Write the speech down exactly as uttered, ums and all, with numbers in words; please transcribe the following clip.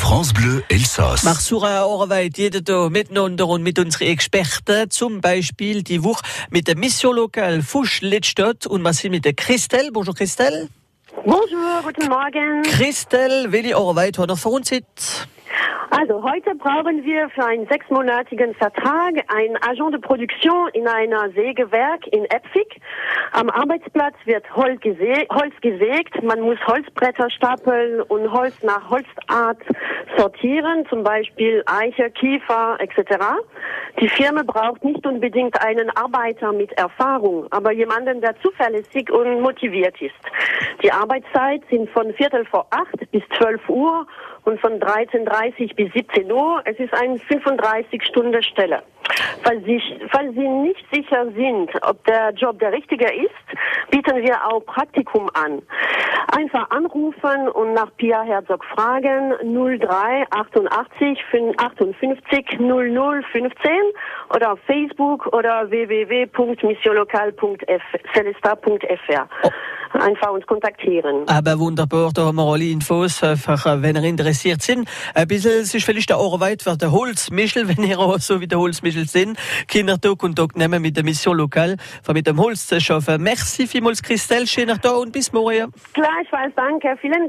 France Bleu Elsass. Mach Sura Arbeit jeden Tag miteinander und mit unseren Experten, zum Beispiel die Woche mit der Mission Lokal Fusch Littstadt und wir sind mit der Christelle. Bonjour Christelle. Bonjour, guten Morgen. Christelle, welche Arbeit hat er für uns jetzt? Also heute brauchen wir für einen sechsmonatigen Vertrag einen Agent de Produktion in einer Sägewerk in Epfig. Am Arbeitsplatz wird Holz, gese- Holz gesägt. Man muss Holzbretter stapeln und Holz nach Holzart sortieren, zum Beispiel Eiche, Kiefer et cetera. Die Firma braucht nicht unbedingt einen Arbeiter mit Erfahrung, aber jemanden, der zuverlässig und motiviert ist. Die Arbeitszeit sind von Viertel vor acht bis zwölf Uhr und von dreizehn Uhr dreißig bis siebzehn Uhr. Es ist eine fünfunddreißig-Stunden-Stelle. Falls Sie, falls Sie nicht sicher sind, ob der Job der richtige ist, bieten wir auch Praktikum an. Einfach anrufen und nach Pia Herzog fragen null drei achtundachtzig achtundfünfzig null null fünfzehn oder auf Facebook oder w w w punkt missionlokal punkt celesta punkt f r. Oh. Einfach uns kontaktieren. Aber wunderbar, da haben wir alle Infos, einfach, wenn ihr interessiert sind. Ein bisschen, es ist vielleicht der Arbeit für den Holzmischel, wenn ihr auch so wie der Holzmischel sind. Kinder Tag und Tag nehmen mit der Mission Lokal, von mit dem Holz zu schaffen. Merci vielmals, Christelle, schönen Tag und bis morgen. Gleichfalls, danke, vielen Dank.